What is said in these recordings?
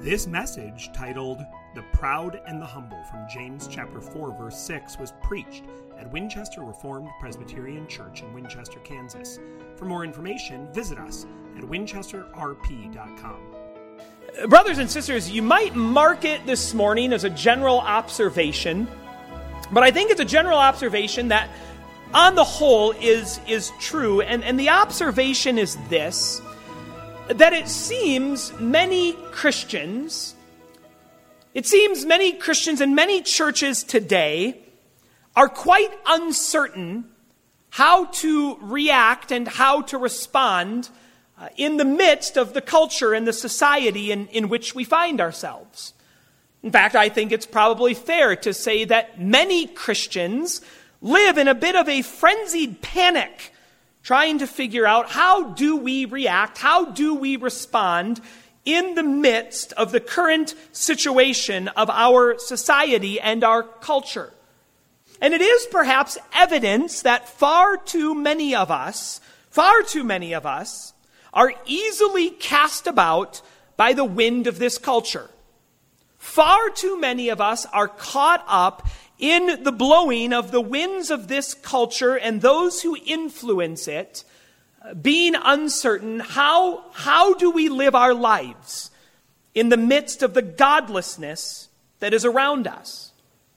This message, titled The Proud and the Humble from James chapter 4, verse 6, was preached at Winchester Reformed Presbyterian Church in Winchester, Kansas. For more information, visit us at winchesterrp.com. Brothers and sisters, you might mark it this morning as a general observation, but I think it's a general observation that on the whole is true, and the observation is this: that it seems many Christians and many churches today are quite uncertain how to react and how to respond in the midst of the culture and the society in which we find ourselves. In fact, I think it's probably fair to say that many Christians live in a bit of a frenzied panic, trying to figure out how do we react, how do we respond in the midst of the current situation of our society and our culture. And it is perhaps evidence that far too many of us are easily cast about by the wind of this culture. Far too many of us are caught up in the blowing of the winds of this culture and those who influence it, being uncertain, how do we live our lives in the midst of the godlessness that is around us?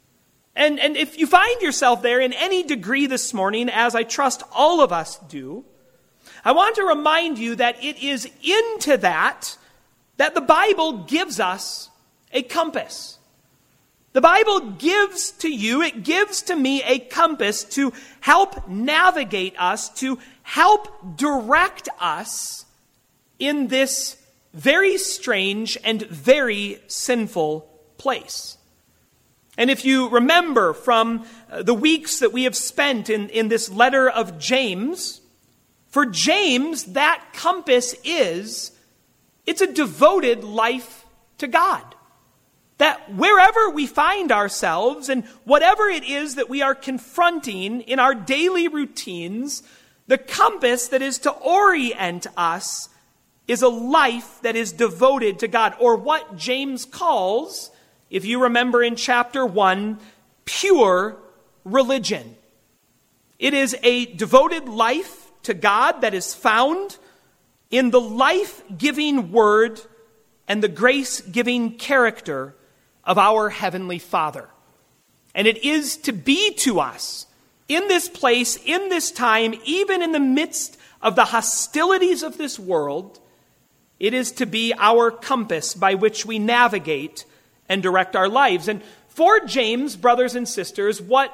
And if you find yourself there in any degree this morning, as I trust all of us do, I want to remind you that it is into that the Bible gives us a compass. The Bible gives to you, it gives to me a compass to help navigate us, to help direct us in this very strange and very sinful place. And if you remember from the weeks that we have spent in this letter of James, for James, that compass it's a devoted life to God. That wherever we find ourselves and whatever it is that we are confronting in our daily routines, the compass that is to orient us is a life that is devoted to God, or what James calls, if you remember in chapter 1, pure religion. It is a devoted life to God that is found in the life-giving word and the grace-giving character of our Heavenly Father. And it is to be to us in this place, in this time, even in the midst of the hostilities of this world, it is to be our compass by which we navigate and direct our lives. And for James, brothers and sisters, what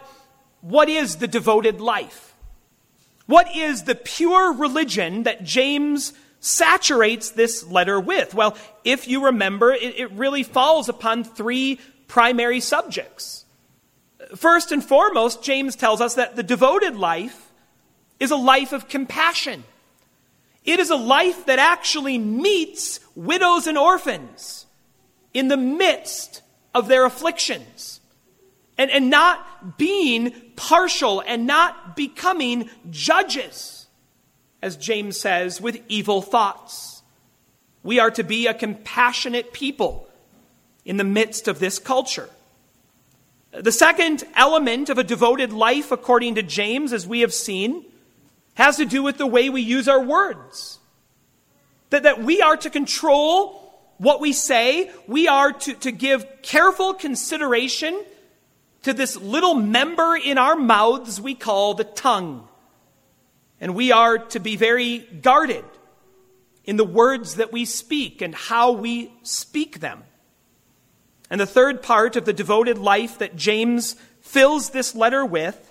is the devoted life? What is the pure religion that James saturates this letter with? Well, if you remember, it really falls upon three primary subjects. First and foremost, James tells us that the devoted life is a life of compassion. It is a life that actually meets widows and orphans in the midst of their afflictions, and not being partial and not becoming judges, as James says, with evil thoughts. We are to be a compassionate people in the midst of this culture. The second element of a devoted life, according to James, as we have seen, has to do with the way we use our words. That we are to control what we say. We are to give careful consideration to this little member in our mouths we call the tongue. And we are to be very guarded in the words that we speak and how we speak them. And the third part of the devoted life that James fills this letter with,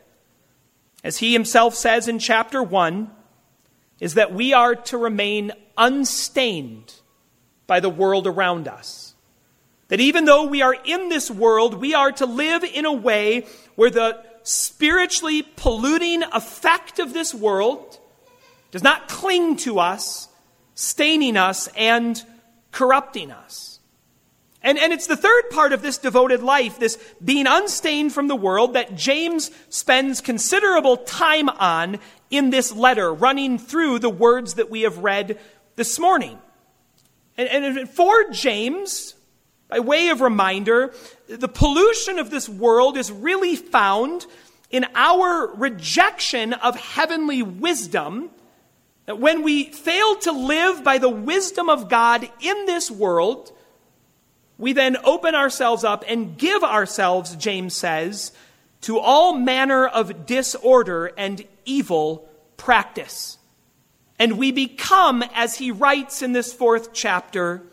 as he himself says in chapter 1, is that we are to remain unstained by the world around us. That even though we are in this world, we are to live in a way where the spiritually polluting effect of this world does not cling to us, staining us and corrupting us. And it's the third part of this devoted life, this being unstained from the world, that James spends considerable time on in this letter, running through the words that we have read this morning. And for James, By way of reminder, the pollution of this world is really found in our rejection of heavenly wisdom. That when we fail to live by the wisdom of God in this world, we then open ourselves up and give ourselves, James says, to all manner of disorder and evil practice. And we become, as he writes in this 4th chapter,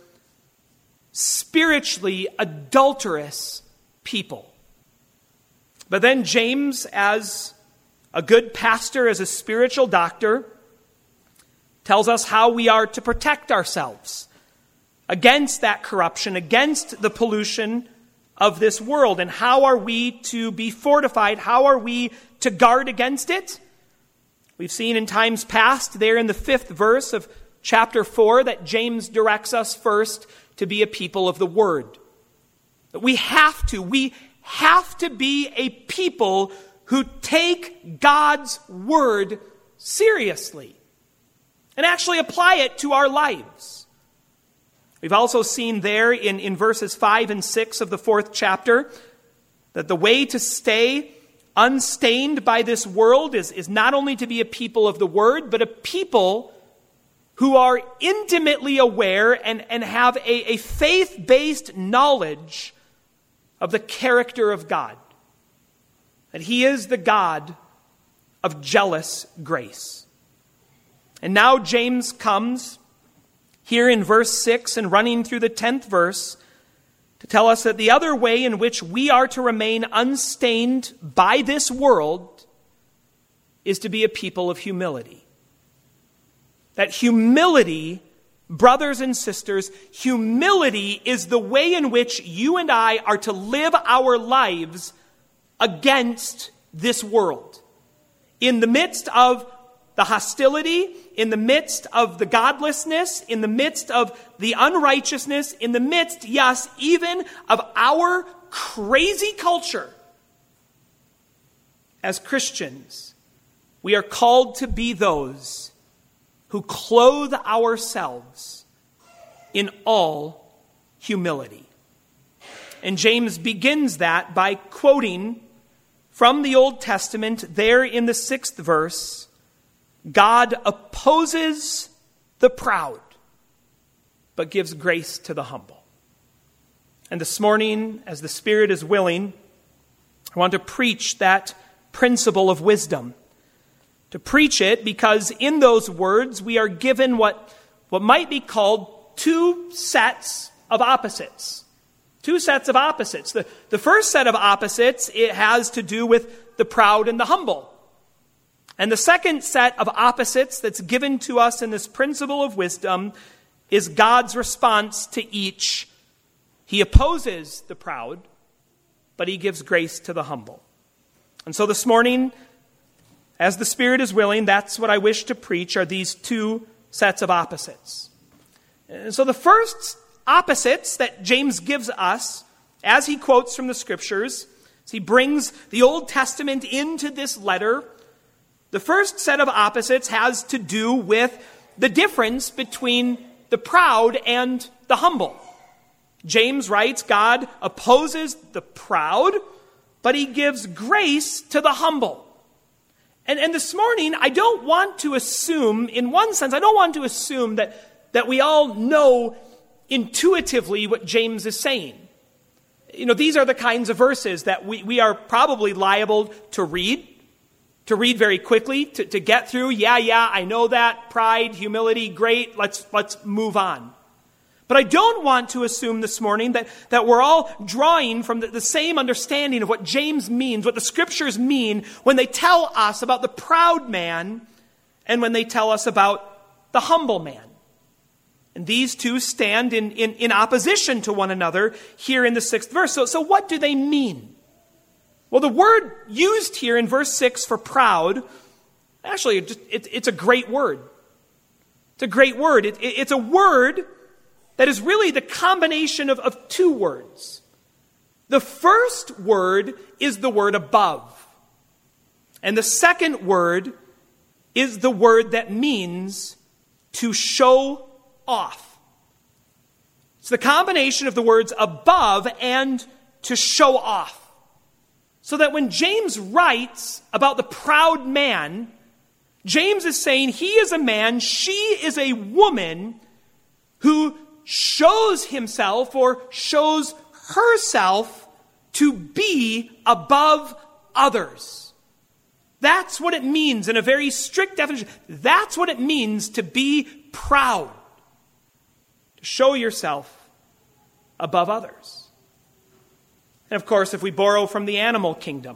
spiritually adulterous people. But then James, as a good pastor, as a spiritual doctor, tells us how we are to protect ourselves against that corruption, against the pollution of this world. And how are we to be fortified? How are we to guard against it? We've seen in times past there in the 5th verse of chapter 4 that James directs us first to be a people of the Word. We have to be a people who take God's Word seriously and actually apply it to our lives. We've also seen there in verses 5 and 6 of the 4th chapter that the way to stay unstained by this world is not only to be a people of the Word, but a people who are intimately aware and have a faith-based knowledge of the character of God. That He is the God of jealous grace. And now James comes here in verse 6 and running through the 10th verse to tell us that the other way in which we are to remain unstained by this world is to be a people of humility. That humility, brothers and sisters, humility is the way in which you and I are to live our lives against this world. In the midst of the hostility, in the midst of the godlessness, in the midst of the unrighteousness, in the midst, yes, even of our crazy culture, as Christians, we are called to be those who clothe ourselves in all humility. And James begins that by quoting from the Old Testament there in the 6th verse, God opposes the proud, but gives grace to the humble. And this morning, as the Spirit is willing, I want to preach that principle of wisdom. To preach it because in those words we are given what might be called two sets of opposites. Two sets of opposites. The first set of opposites, it has to do with the proud and the humble. And the second set of opposites that's given to us in this principle of wisdom is God's response to each. He opposes the proud, but He gives grace to the humble. And so this morning, as the Spirit is willing, that's what I wish to preach, are these two sets of opposites. And so the first opposites that James gives us, as he quotes from the Scriptures, as he brings the Old Testament into this letter, the first set of opposites has to do with the difference between the proud and the humble. James writes, God opposes the proud, but He gives grace to the humble. And this morning, I don't want to assume, in one sense, I don't want to assume that we all know intuitively what James is saying. You know, these are the kinds of verses that we are probably liable to read very quickly, to get through. Yeah, I know that. Pride, humility, great. Let's move on. But I don't want to assume this morning that we're all drawing from the same understanding of what James means, what the Scriptures mean when they tell us about the proud man and when they tell us about the humble man. And these two stand in opposition to one another here in the 6th verse. So what do they mean? Well, the word used here in verse 6 for proud, actually, it's a great word. It's a great word. It's a word that is really the combination of two words. The first word is the word above. And the second word is the word that means to show off. It's the combination of the words above and to show off. So that when James writes about the proud man, James is saying he is a man, she is a woman who shows himself or shows herself to be above others. That's what it means in a very strict definition. That's what it means to be proud. To show yourself above others. And of course, if we borrow from the animal kingdom,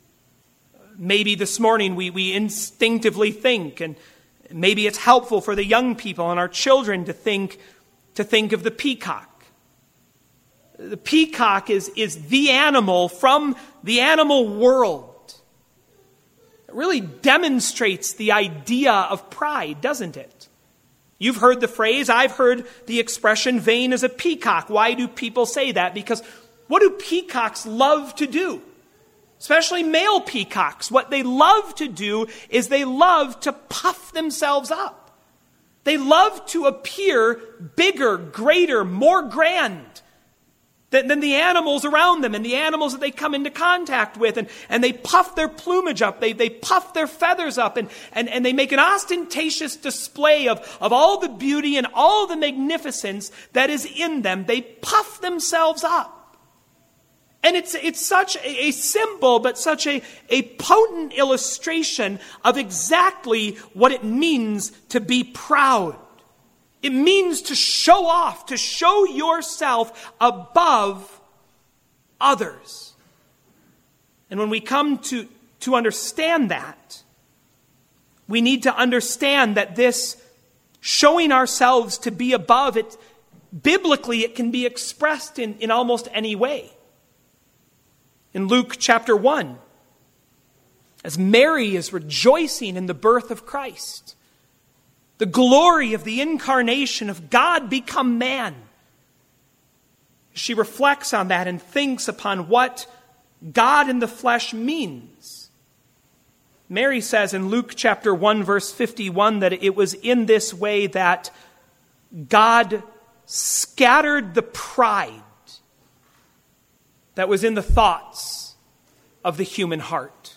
maybe this morning we instinctively think, and maybe it's helpful for the young people and our children to think of the peacock. The peacock is the animal from the animal world. It really demonstrates the idea of pride, doesn't it? You've heard the phrase, I've heard the expression, vain as a peacock. Why do people say that? Because what do peacocks love to do? Especially male peacocks. What they love to do is they love to puff themselves up. They love to appear bigger, greater, more grand than the animals around them and the animals that they come into contact with. And they puff their plumage up. They puff their feathers up. And they make an ostentatious display of all the beauty and all the magnificence that is in them. They puff themselves up. And it's such a symbol, but such a potent illustration of exactly what it means to be proud. It means to show off, to show yourself above others. And when we come to understand that, we need to understand that this showing ourselves to be above, it biblically it can be expressed in almost any way. In Luke chapter 1, as Mary is rejoicing in the birth of Christ, the glory of the incarnation of God become man, she reflects on that and thinks upon what God in the flesh means. Mary says in Luke chapter 1, verse 51, that it was in this way that God scattered the pride that was in the thoughts of the human heart.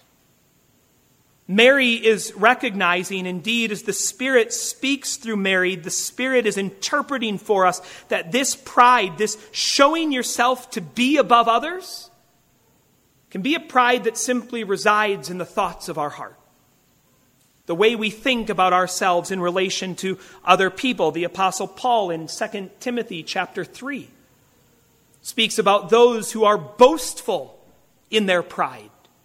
Mary is recognizing, indeed, as the Spirit speaks through Mary, the Spirit is interpreting for us that this pride, this showing yourself to be above others, can be a pride that simply resides in the thoughts of our heart. The way we think about ourselves in relation to other people. The Apostle Paul in 2 Timothy chapter 3 speaks about those who are boastful in their pride.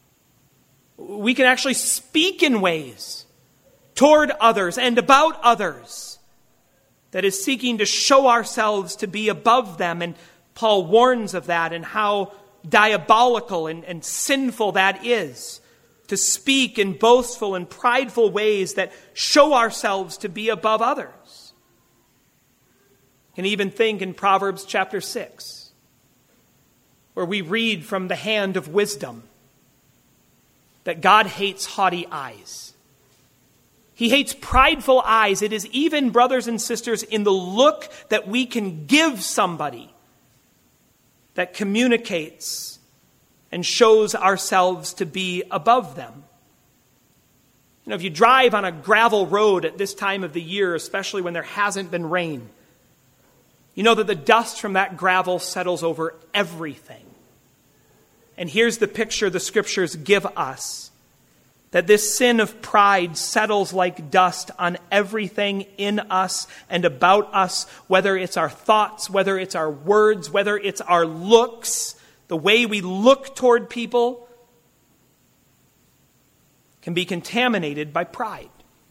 We can actually speak in ways toward others and about others that is seeking to show ourselves to be above them. And Paul warns of that and how diabolical and sinful that is, to speak in boastful and prideful ways that show ourselves to be above others. You can even think in Proverbs chapter 6, where we read from the hand of wisdom that God hates haughty eyes. He hates prideful eyes. It is even, brothers and sisters, in the look that we can give somebody that communicates and shows ourselves to be above them. You know, if you drive on a gravel road at this time of the year, especially when there hasn't been rain, you know that the dust from that gravel settles over everything. And here's the picture the Scriptures give us, that this sin of pride settles like dust on everything in us and about us, whether it's our thoughts, whether it's our words, whether it's our looks, the way we look toward people, can be contaminated by pride.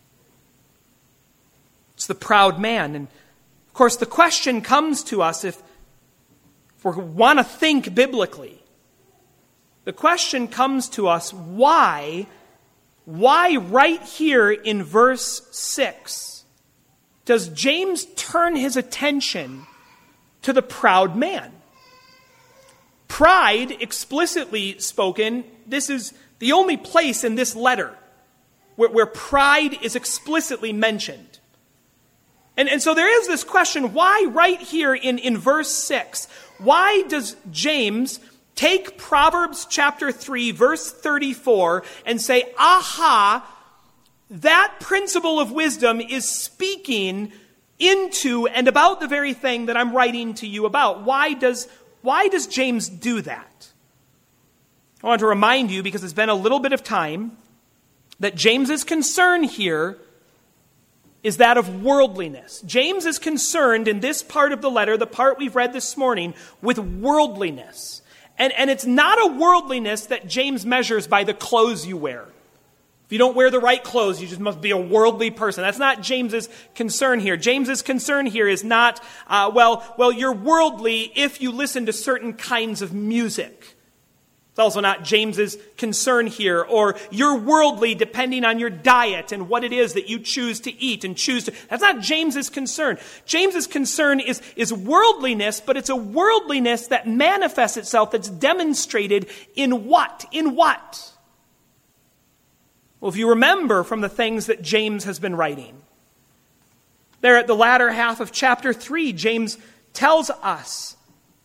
It's the proud man. And of course, the question comes to us, if we want to think biblically, the question comes to us, why right here in verse 6 does James turn his attention to the proud man? Pride, explicitly spoken, this is the only place in this letter where pride is explicitly mentioned. And so there is this question, why right here in verse 6, why does James take Proverbs chapter 3, verse 34, and say, aha, that principle of wisdom is speaking into and about the very thing that I'm writing to you about? Why does James do that? I want to remind you, because it's been a little bit of time, that James's concern here is that of worldliness. James is concerned in this part of the letter, the part we've read this morning, with worldliness. And it's not a worldliness that James measures by the clothes you wear. If you don't wear the right clothes, you just must be a worldly person. That's not James's concern here. James's concern here is not, well, you're worldly if you listen to certain kinds of music. It's also not James's concern here, or you're worldly depending on your diet and what it is that you choose to eat and choose to. That's not James's concern. James's concern is worldliness, but it's a worldliness that manifests itself, that's demonstrated in what? In what? Well, if you remember from the things that James has been writing, there at the latter half of chapter 3, James tells us,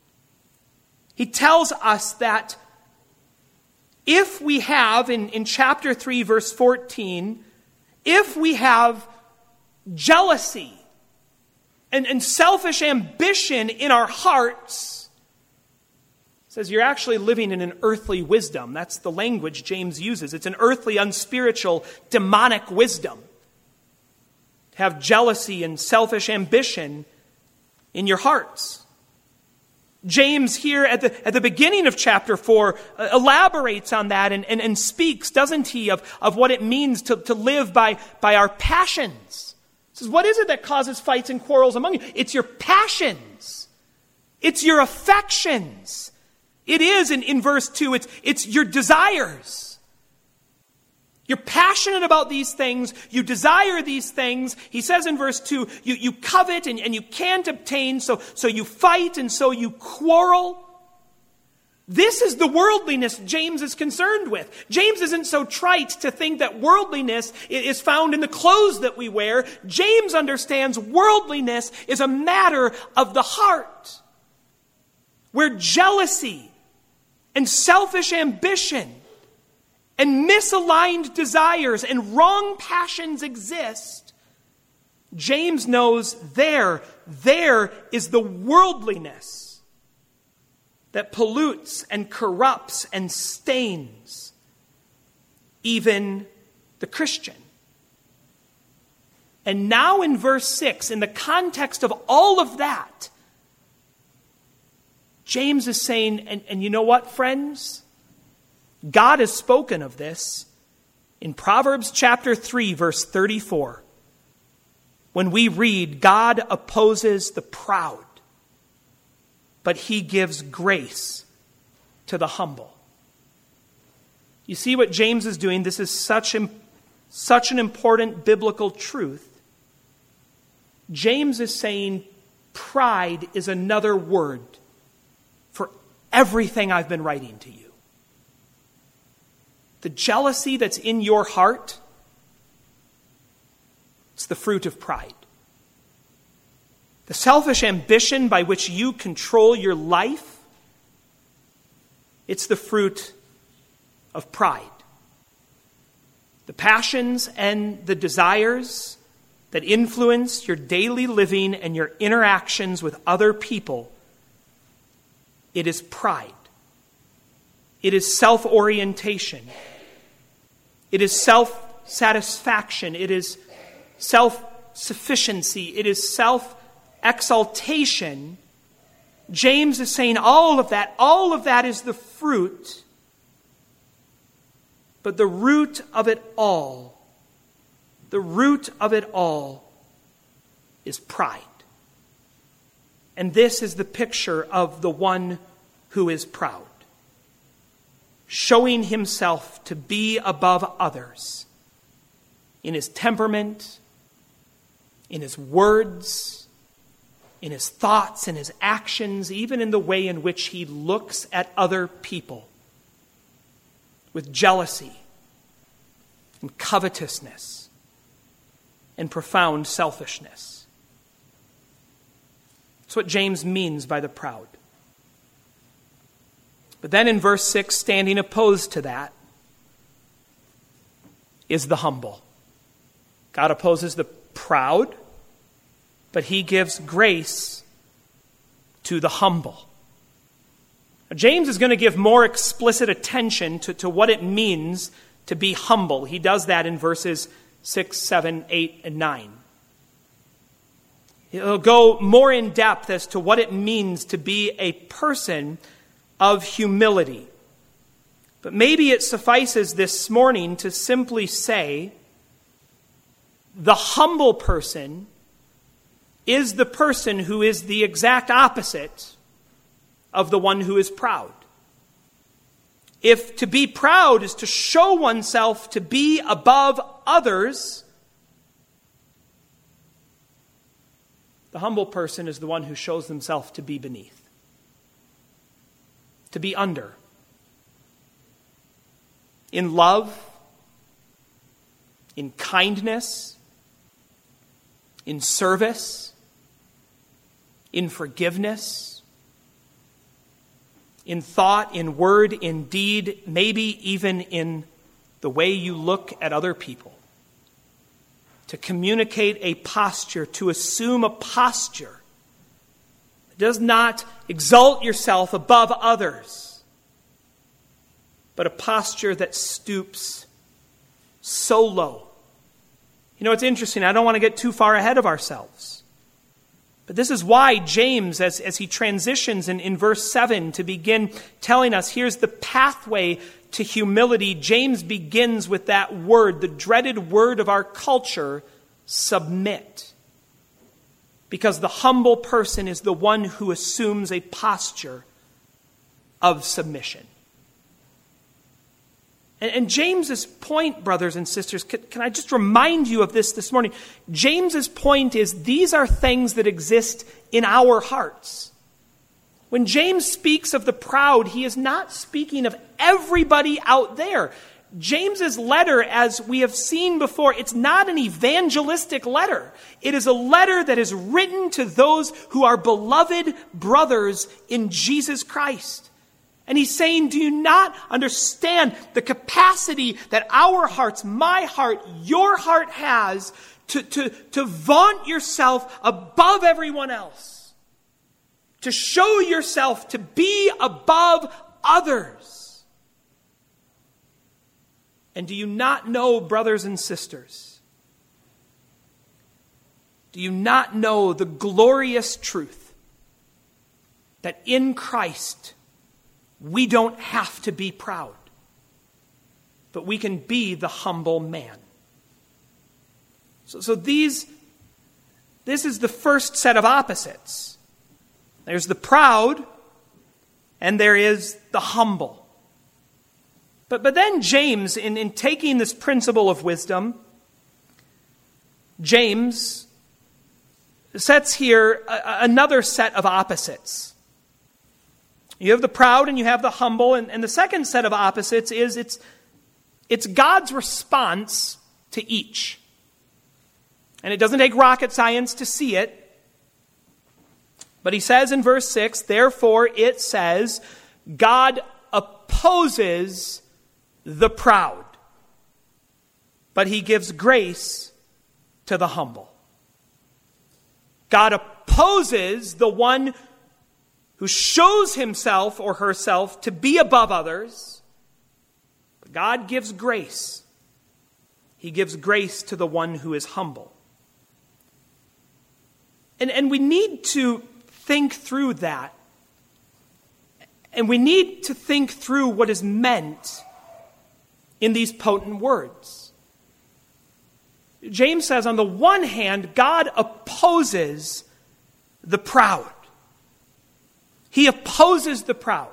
that if we have, in chapter 3, verse 14, if we have jealousy and selfish ambition in our hearts, it says you're actually living in an earthly wisdom. That's the language James uses. It's an earthly, unspiritual, demonic wisdom. To have jealousy and selfish ambition in your hearts. James here at the beginning of chapter 4 elaborates on that and speaks, doesn't he, of what it means to live by our passions. He says, what is it that causes fights and quarrels among you? It's your passions. It's your affections. It is, in verse 2, it's your desires. You're passionate about these things. You desire these things. He says in verse 2, you covet and you can't obtain, so you fight and so you quarrel. This is the worldliness James is concerned with. James isn't so trite to think that worldliness is found in the clothes that we wear. James understands worldliness is a matter of the heart, where jealousy and selfish ambition and misaligned desires and wrong passions exist. James knows there is the worldliness that pollutes and corrupts and stains even the Christian. And now in verse 6, in the context of all of that, James is saying, and you know what, friends? God has spoken of this in Proverbs chapter 3, verse 34. When we read, God opposes the proud, but he gives grace to the humble. You see what James is doing? This is such an important biblical truth. James is saying pride is another word for everything I've been writing to you. The jealousy that's in your heart, it's the fruit of pride. The selfish ambition by which you control your life, it's the fruit of pride. The passions and the desires that influence your daily living and your interactions with other people, it is pride. It is self-orientation. It is self-satisfaction. It is self-sufficiency. It is self-exaltation. James is saying all of that is the fruit. But the root of it all is pride. And this is the picture of the one who is proud, showing himself to be above others in his temperament, in his words, in his thoughts, in his actions, even in the way in which he looks at other people with jealousy and covetousness and profound selfishness. That's what James means by the proud. But then in verse 6, standing opposed to that, is the humble. God opposes the proud, but he gives grace to the humble. Now, James is going to give more explicit attention to what it means to be humble. He does that in verses 6, 7, 8, and 9. He'll go more in depth as to what it means to be a person of humility. But maybe it suffices this morning to simply say, the humble person is the person who is the exact opposite of the one who is proud. If to be proud is to show oneself to be above others, the humble person is the one who shows himself to be beneath, to be under. In love, in kindness, in service, in forgiveness, in thought, in word, in deed, maybe even in the way you look at other people. To communicate a posture, to assume a posture that does not exalt yourself above others, but a posture that stoops so low. You know, it's interesting. I don't want to get too far ahead of ourselves. But this is why James, as he transitions in verse 7 to begin telling us, here's the pathway to humility, James begins with that word, the dreaded word of our culture, submit. Because the humble person is the one who assumes a posture of submission. And James's point, brothers and sisters, can I just remind you of this morning? James's point is these are things that exist in our hearts. When James speaks of the proud, he is not speaking of everybody out there. James's letter, as we have seen before, it's not an evangelistic letter. It is a letter that is written to those who are beloved brothers in Jesus Christ. And he's saying, do you not understand the capacity that our hearts, my heart, your heart has to vaunt yourself above everyone else? To show yourself to be above others. And do you not know, brothers and sisters, do you not know the glorious truth that in Christ we don't have to be proud, but we can be the humble man? So this is the first set of opposites. There's the proud, and there is the humble. But then James, in taking this principle of wisdom, James sets here another set of opposites. You have the proud and you have the humble, and the second set of opposites is it's God's response to each. And it doesn't take rocket science to see it. But he says in verse 6, therefore it says, God opposes the proud, but he gives grace to the humble. God opposes the one who shows himself or herself to be above others, but God gives grace. He gives grace to the one who is humble. And we need to think through that. And we need to think through what is meant in these potent words. James says, on the one hand, God opposes the proud. He opposes the proud.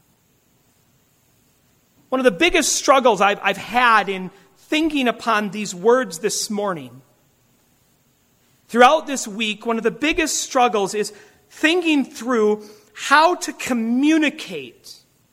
One of the biggest struggles I've had in thinking upon these words this morning, throughout this week, one of the biggest struggles is thinking through how to communicate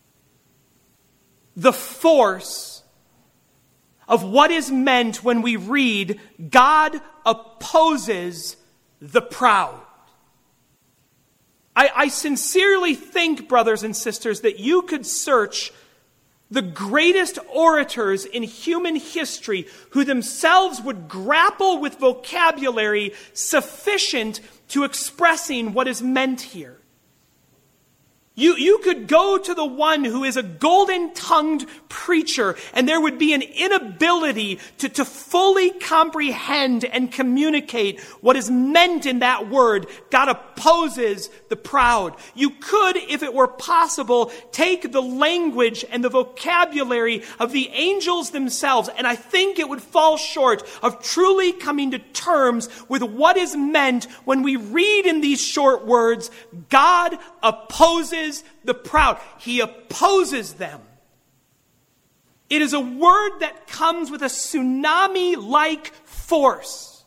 the force of what is meant when we read, God opposes the proud. I sincerely think, brothers and sisters, that you could search the greatest orators in human history who themselves would grapple with vocabulary sufficient to expressing what is meant here. You could go to the one who is a golden-tongued preacher, and there would be an inability to fully comprehend and communicate what is meant in that word. God opposes the proud. You could, if it were possible, take the language and the vocabulary of the angels themselves, and I think it would fall short of truly coming to terms with what is meant when we read in these short words, God opposes the proud. He opposes them. It is a word that comes with a tsunami-like force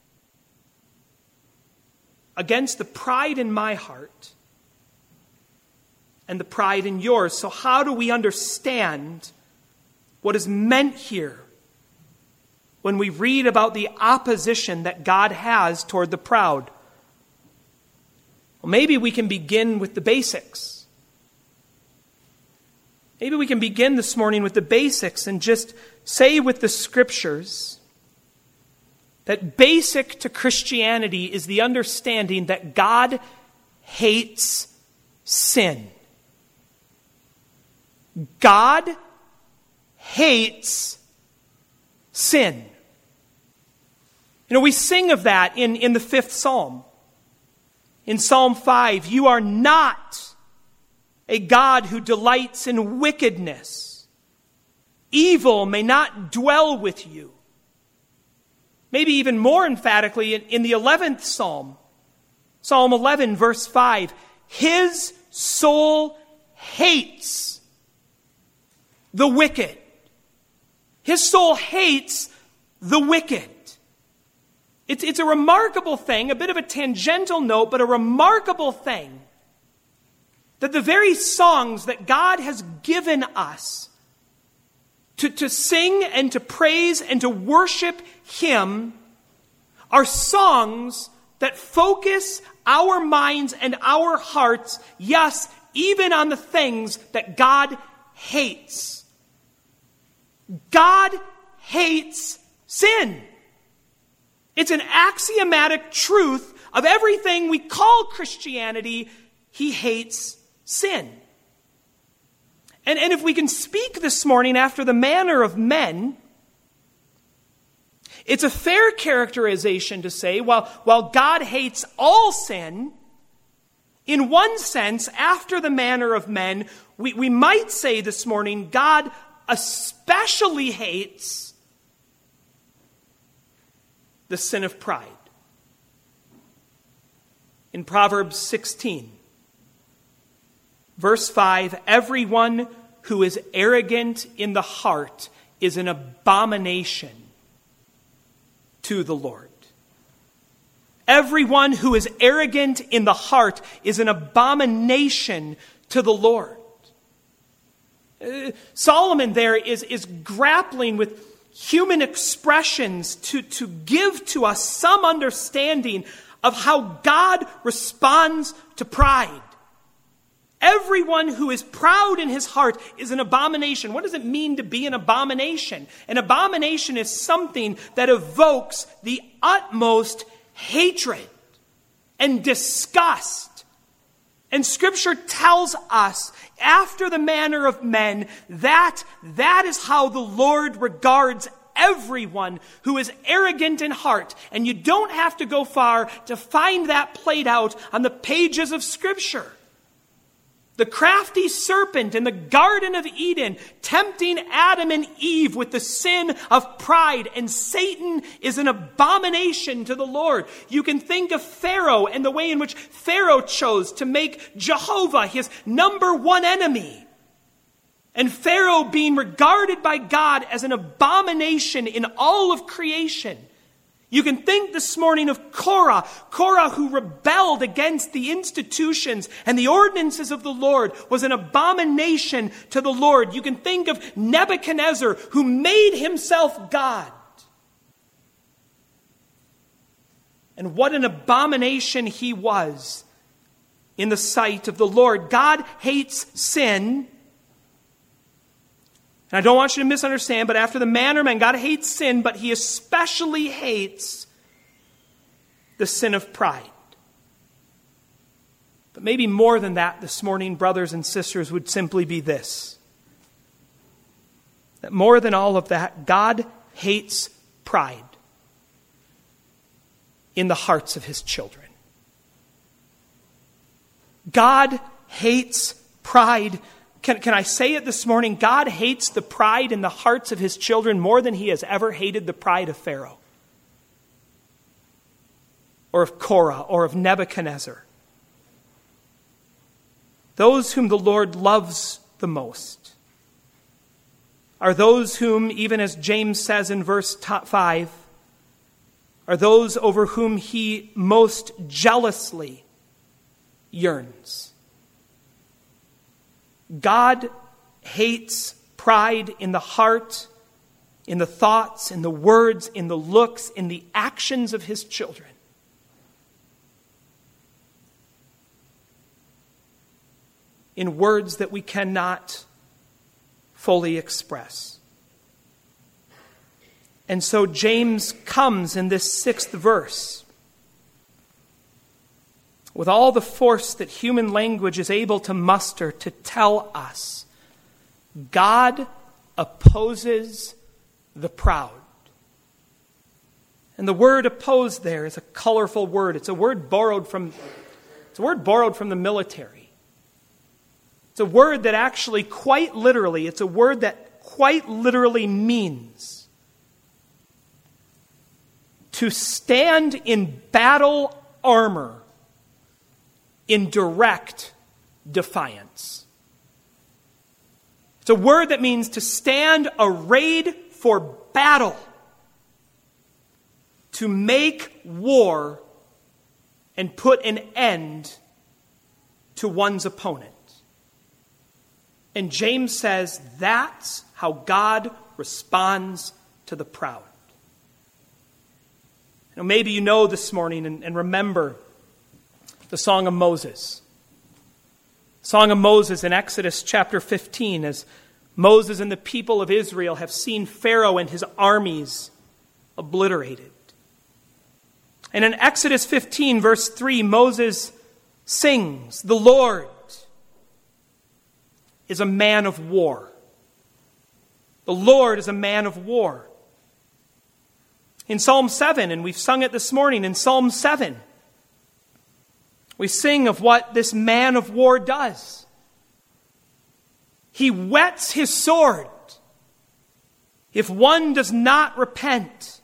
against the pride in my heart and the pride in yours. So how do we understand what is meant here when we read about the opposition that God has toward the proud? Well, maybe we can begin with the basics. Maybe we can begin this morning with the basics and just say with the Scriptures that basic to Christianity is the understanding that God hates sin. God hates sin. You know, we sing of that in the 5th Psalm. In Psalm 5, you are not a God who delights in wickedness. Evil may not dwell with you. Maybe even more emphatically in the 11th Psalm, Psalm 11, verse 5, his soul hates the wicked. His soul hates the wicked. It's a remarkable thing, a bit of a tangential note, but a remarkable thing, that the very songs that God has given us to sing and to praise and to worship Him are songs that focus our minds and our hearts, yes, even on the things that God hates. God hates sin. It's an axiomatic truth of everything we call Christianity. He hates sin. And if we can speak this morning after the manner of men, it's a fair characterization to say, while God hates all sin, in one sense, after the manner of men, we might say this morning, God especially hates the sin of pride. In Proverbs 16, verse 5, everyone who is arrogant in the heart is an abomination to the Lord. Everyone who is arrogant in the heart is an abomination to the Lord. Solomon there is grappling with human expressions to give to us some understanding of how God responds to pride. Everyone who is proud in his heart is an abomination. What does it mean to be an abomination? An abomination is something that evokes the utmost hatred and disgust. And Scripture tells us, after the manner of men, that is how the Lord regards everyone who is arrogant in heart. And you don't have to go far to find that played out on the pages of Scripture. The crafty serpent in the Garden of Eden tempting Adam and Eve with the sin of pride, and Satan is an abomination to the Lord. You can think of Pharaoh and the way in which Pharaoh chose to make Jehovah his number one enemy. And Pharaoh being regarded by God as an abomination in all of creation. You can think this morning of Korah who rebelled against the institutions and the ordinances of the Lord, was an abomination to the Lord. You can think of Nebuchadnezzar, who made himself God. And what an abomination he was. in the sight of the Lord. God hates sin. And I don't want you to misunderstand, but after the manner of man, God hates sin, but he especially hates the sin of pride. But maybe more than that this morning, brothers and sisters, would simply be this. That more than all of that, God hates pride in the hearts of his children. God hates pride. Can I say it this morning? God hates the pride in the hearts of his children more than he has ever hated the pride of Pharaoh, or of Korah, or of Nebuchadnezzar. Those whom the Lord loves the most are those whom, even as James says in verse 5, are those over whom he most jealously yearns. God hates pride in the heart, in the thoughts, in the words, in the looks, in the actions of his children. In words that we cannot fully express. And so James comes in this 6th verse with all the force that human language is able to muster to tell us God opposes the proud. And the word oppose there is a colorful word. It's a word borrowed from the military. It's a word that actually it's a word that quite literally means to stand in battle armor in direct defiance. It's a word that means to stand arrayed for battle, to make war and put an end to one's opponent. And James says that's how God responds to the proud. Now, maybe you know this morning and remember the Song of Moses. Song of Moses in Exodus chapter 15, as Moses and the people of Israel have seen Pharaoh and his armies obliterated. And in Exodus 15, verse 3, Moses sings, "The Lord is a man of war." The Lord is a man of war. In Psalm 7, and we've sung it this morning, in Psalm 7, we sing of what this man of war does. He whets his sword if one does not repent.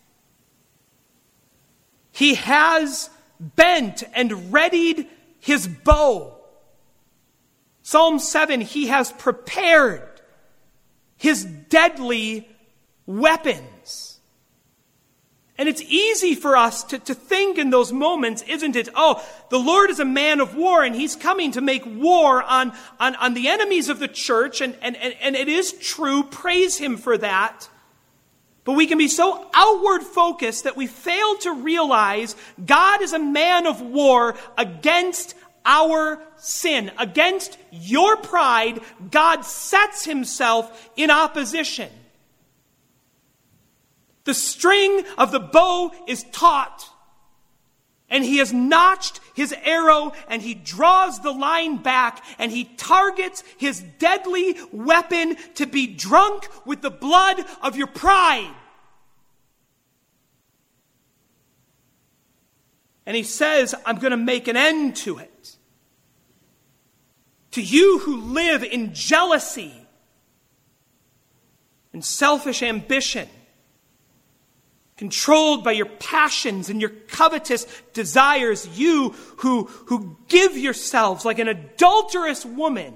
He has bent and readied his bow. Psalm 7, he has prepared his deadly weapons. And it's easy for us to think in those moments, isn't it? Oh, the Lord is a man of war and he's coming to make war on the enemies of the church. And it is true. Praise him for that. But we can be so outward focused that we fail to realize God is a man of war against our sin. Against your pride, God sets himself in opposition. The string of the bow is taut, and he has notched his arrow, and he draws the line back, and he targets his deadly weapon to be drunk with the blood of your pride. And he says, I'm going to make an end to it. To you who live in jealousy and selfish ambition, controlled by your passions and your covetous desires, you who give yourselves like an adulterous woman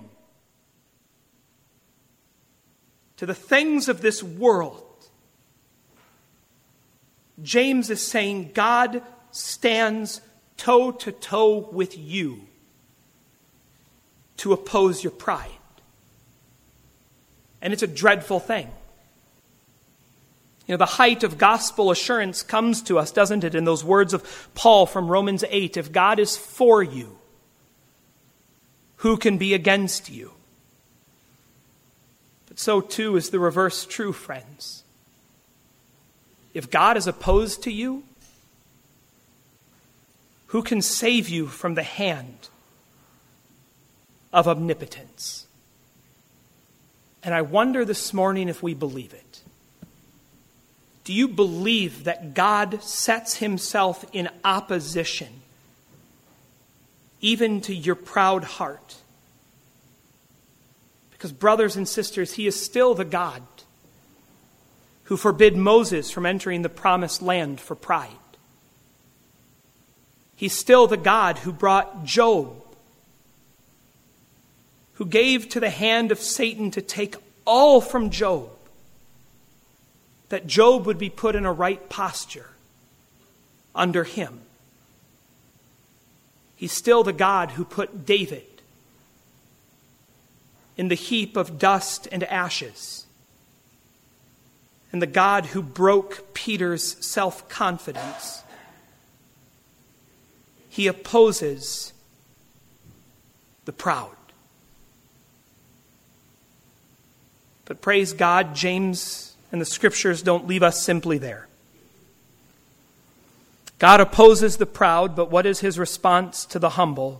to the things of this world. James is saying God stands toe to toe with you to oppose your pride. And it's a dreadful thing. You know, the height of gospel assurance comes to us, doesn't it, in those words of Paul from Romans 8. If God is for you, who can be against you? But so too is the reverse true, friends. If God is opposed to you, who can save you from the hand of omnipotence? And I wonder this morning if we believe it. Do you believe that God sets himself in opposition even to your proud heart? Because, brothers and sisters, he is still the God who forbid Moses from entering the promised land for pride. He's still the God who brought Job, who gave to the hand of Satan to take all from Job, that Job would be put in a right posture under him. He's still the God who put David in the heap of dust and ashes, and the God who broke Peter's self-confidence. He opposes the proud. But praise God, James and the Scriptures don't leave us simply there. God opposes the proud, but what is his response to the humble?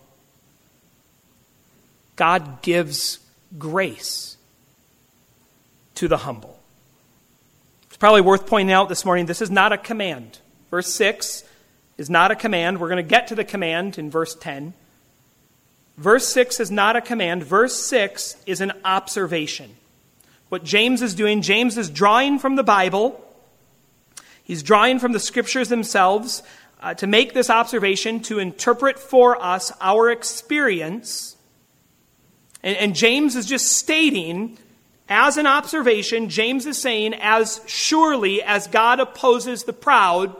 God gives grace to the humble. It's probably worth pointing out this morning, this is not a command. Verse 6 is not a command. We're going to get to the command in verse 10. Verse 6 is not a command. Verse 6 is an observation. What James is doing, James is drawing from the Bible. He's drawing from the Scriptures themselves to make this observation, to interpret for us our experience. And James is just stating, as an observation, James is saying, as surely as God opposes the proud,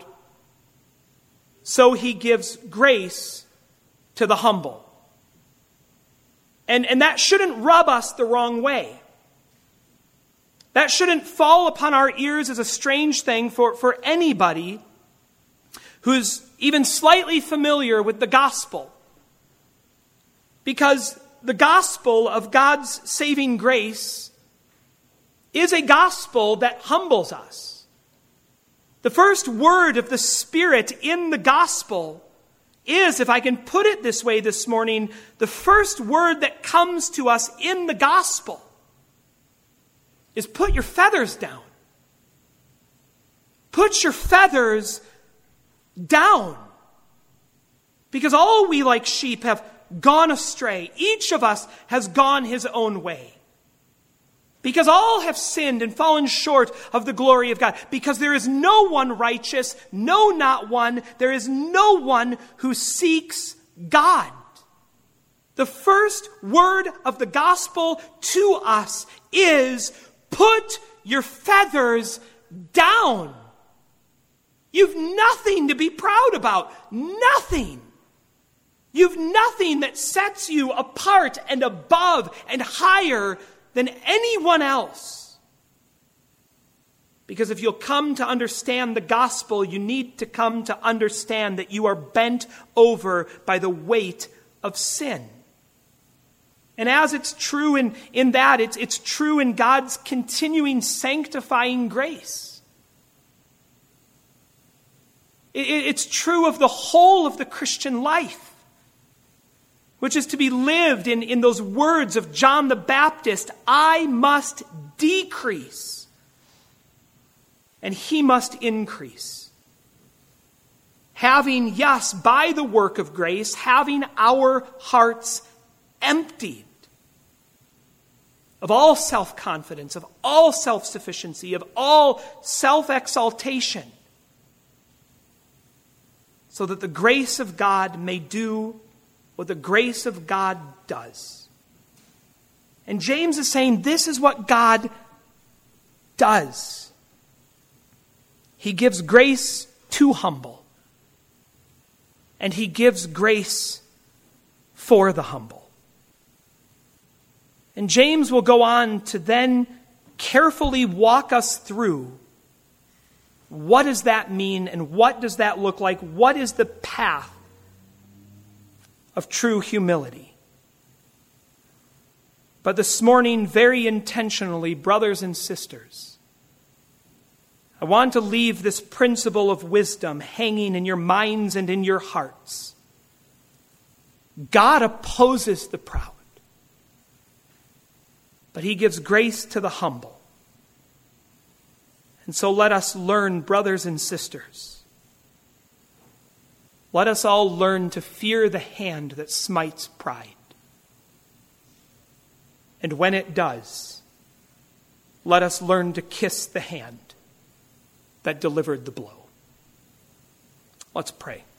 so he gives grace to the humble. And that shouldn't rub us the wrong way. That shouldn't fall upon our ears as a strange thing for anybody who's even slightly familiar with the gospel. Because the gospel of God's saving grace is a gospel that humbles us. The first word of the Spirit in the gospel is, if I can put it this way this morning, the first word that comes to us in the gospel is put your feathers down. Put your feathers down. Because all we like sheep have gone astray. Each of us has gone his own way. Because all have sinned and fallen short of the glory of God. Because there is no one righteous, no, not one. There is no one who seeks God. The first word of the gospel to us is, put your feathers down. You've nothing to be proud about. Nothing. You've nothing that sets you apart and above and higher than anyone else. Because if you'll come to understand the gospel, you need to come to understand that you are bent over by the weight of sin. And as it's true in that, it's true in God's continuing sanctifying grace. It's true of the whole of the Christian life, which is to be lived in those words of John the Baptist, I must decrease, and he must increase. Having, yes, by the work of grace, having our hearts emptied of all self-confidence, of all self-sufficiency, of all self-exaltation, so that the grace of God may do what the grace of God does. And James is saying this is what God does. He gives grace to humble. And he gives grace for the humble. And James will go on to then carefully walk us through what does that mean and what does that look like? What is the path of true humility? But this morning, very intentionally, brothers and sisters, I want to leave this principle of wisdom hanging in your minds and in your hearts. God opposes the proud, but he gives grace to the humble. And so let us learn, brothers and sisters, let us all learn to fear the hand that smites pride. And when it does, let us learn to kiss the hand that delivered the blow. Let's pray.